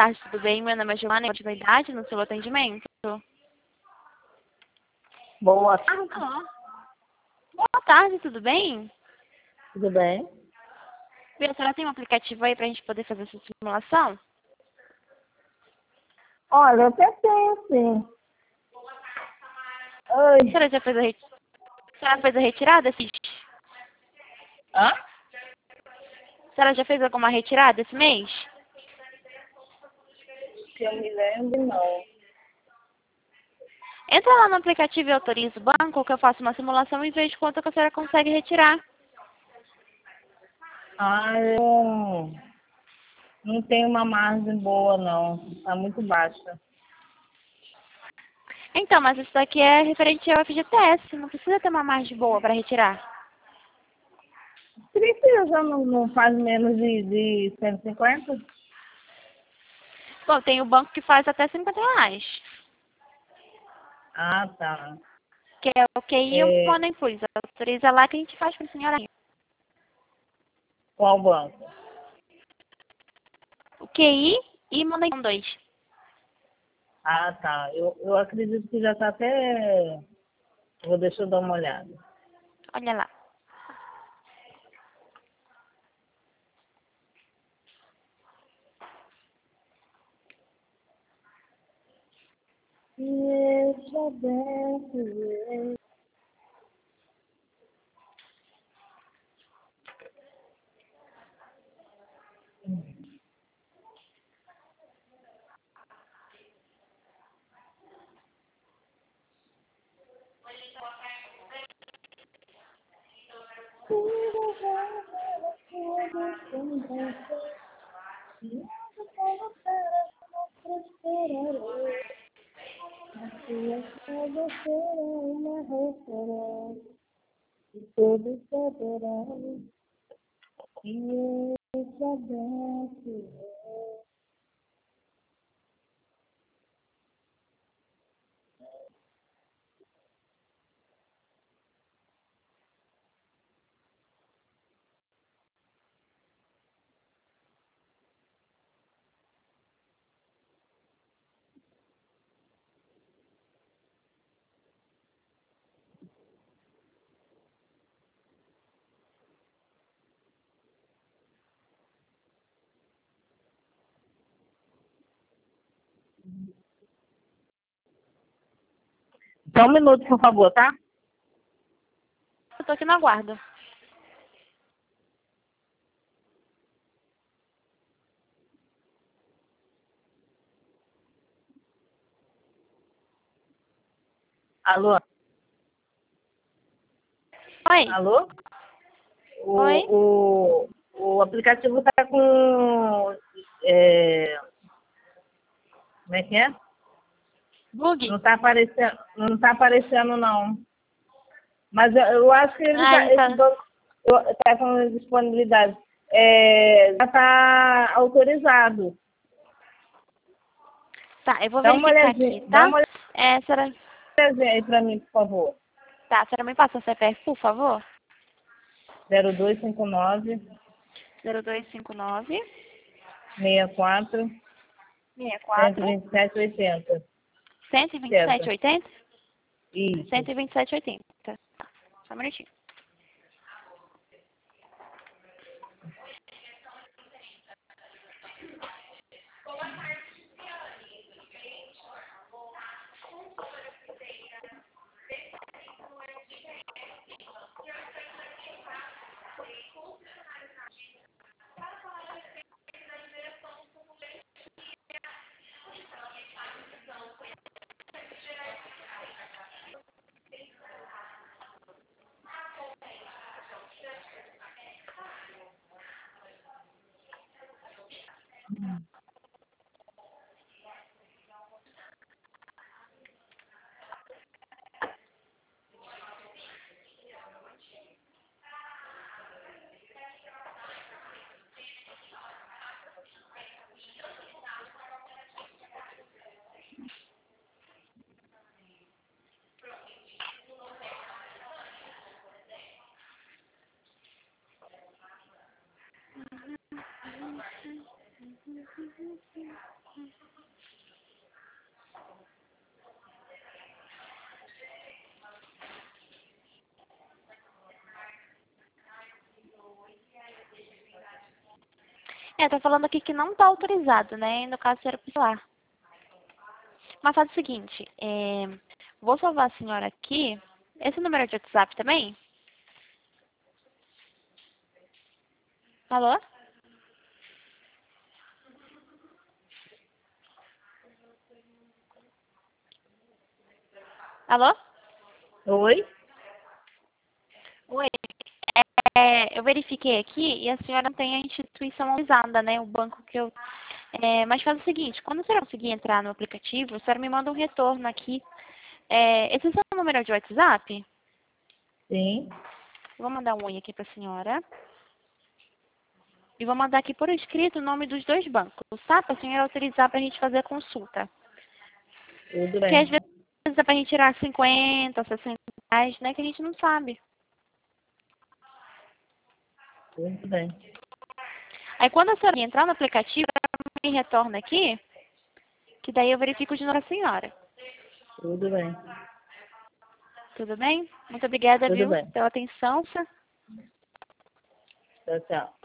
tarde, tudo bem? Meu nome é Giovanna, eu tive idade no seu atendimento. Boa tarde, Alô? Boa tarde, tudo bem? tudo bem? A senhora tem um aplicativo aí pra gente poder fazer essa simulação? Olha, eu até tenho, sim. A Oi. senhora já fez a senhora fez a retirada esse mês? Hã? A senhora já fez alguma retirada esse mês? Que eu me lembro, não. Entra lá no aplicativo e autoriza o banco que eu faço uma simulação e vejo quanto que a senhora consegue retirar. Ah, eu não tenho uma margem boa, não. Está muito baixa. Então, mas isso daqui é referente ao FGTS, não precisa ter uma margem boa para retirar. Precisa, não faz menos de 150? Bom, tem o banco que faz até R$ 50, Ah, tá. que é o QI e o É, Money Plus. Autoriza lá que a gente faz para a senhora. qual banco? O QI e Money 2. Ah, tá. Eu acredito que já está até... Deixa eu dar uma olhada. Olha lá. Todos saberão que esse abraço Só um minuto, por favor, tá? Eu tô aqui no aguardo. Alô? Oi? Alô? Oi? O aplicativo está com... como é que é? Bug? Não tá aparecendo, não. Mas eu acho que Ah, ele esse tá... banco está com disponibilidade. Já está autorizado. Tá, eu vou Dá uma verificar olhadinha, aqui, dá tá? uma A senhora... olhadinha aí para mim, por favor. Tá, a senhora me passa o CPF, por favor? 0259 0259 64 64 127,80. Certo. 127,80? Isso. 127,80. Tá, só um minutinho. Tá falando aqui que não tá autorizado, né? No caso, era o celular. Mas faz o seguinte, vou salvar a senhora aqui. Esse número é de WhatsApp também? Alô? Alô? Oi? Oi. Eu verifiquei aqui e a senhora não tem a instituição autorizada, né? O banco que eu... mas faz o seguinte, quando a senhora conseguir entrar no aplicativo, a senhora me manda um retorno aqui. Esse é o seu número de WhatsApp? Sim. Eu vou mandar um oi aqui para a senhora. E vou mandar aqui por escrito o nome dos dois bancos, tá? Para a senhora autorizar para a gente fazer a consulta. Tudo Porque às bem. vezes é para a gente tirar 50, 60 reais, né? Que a gente não sabe. Tudo bem. Aí quando a senhora entrar no aplicativo, ela me retorna aqui, que daí eu verifico de novo a senhora. Tudo bem. Tudo bem? Muito obrigada, Tudo viu, bem. pela atenção. Tchau, tchau.